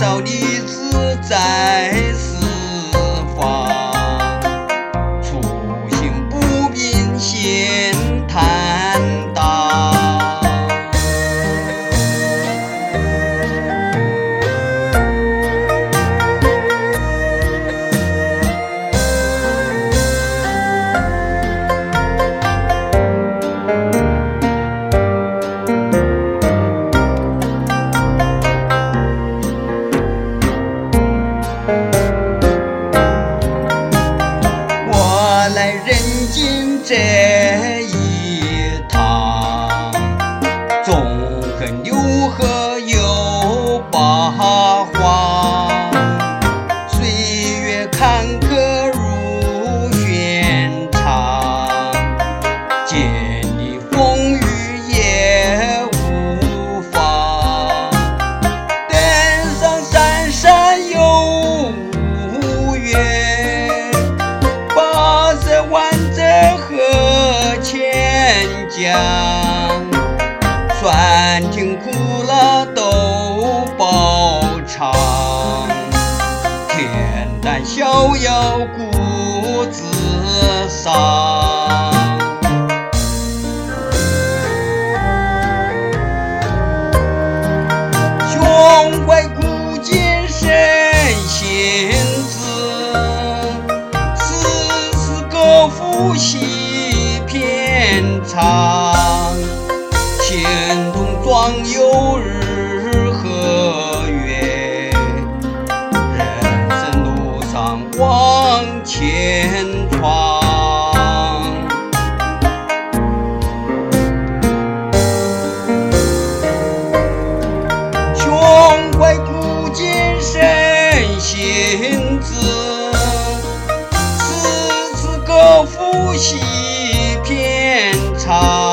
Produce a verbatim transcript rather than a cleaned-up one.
少女子在四方，初心不变先坦荡。来人间这一趟，纵横流河又八荒，岁月坎坷如寻常，见你风雨也无妨，登上山山又无缘，万泽河千江，酸甜苦辣都饱尝，恬淡逍遥故自赏。胸怀古今神仙子，歌赋戏篇长，千桐壮游日和月，人生路上往前闯。胸怀古今神仙子，歌赋戏篇长。